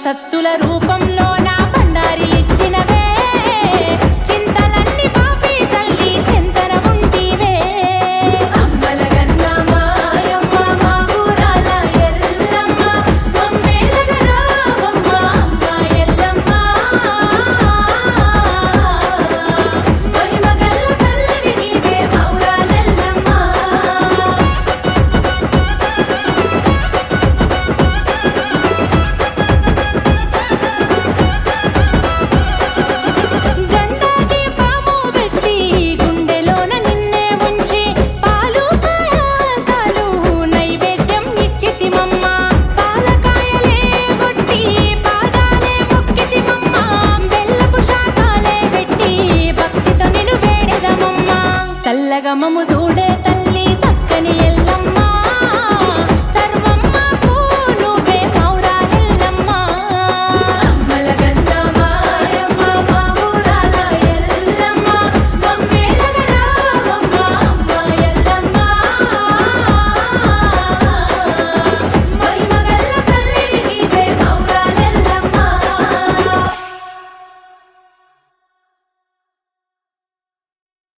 సత్తుల రూపంలో నా బండారిలిచ్చినవే చింతలన్నీ పాపి తల్లి చింతన ఉంటివే అమ్మల గన్న మాయమ్మ మా ఊరాల ఎల్లమ్మ మమ్మేలగ రావమ్మ అమ్మ ఎల్లమ్మ మహిమగల్ల తల్లివి నీవే మౌరాలెల్లమ్మ గండాకి పాము పెట్టి గుండెలోన నిన్నే ఉంచి పాలు పాయాసాలు నైవేద్యం ఇచ్చితిమమ్మ పాలకాయలే కొట్టి పాదాలే మొక్కితిమమ్మ బెల్లపు శాఖాలే పెట్టి భక్తితో నిన్ను వేడెదమమ్మ సల్లగా మమ్ము చూడే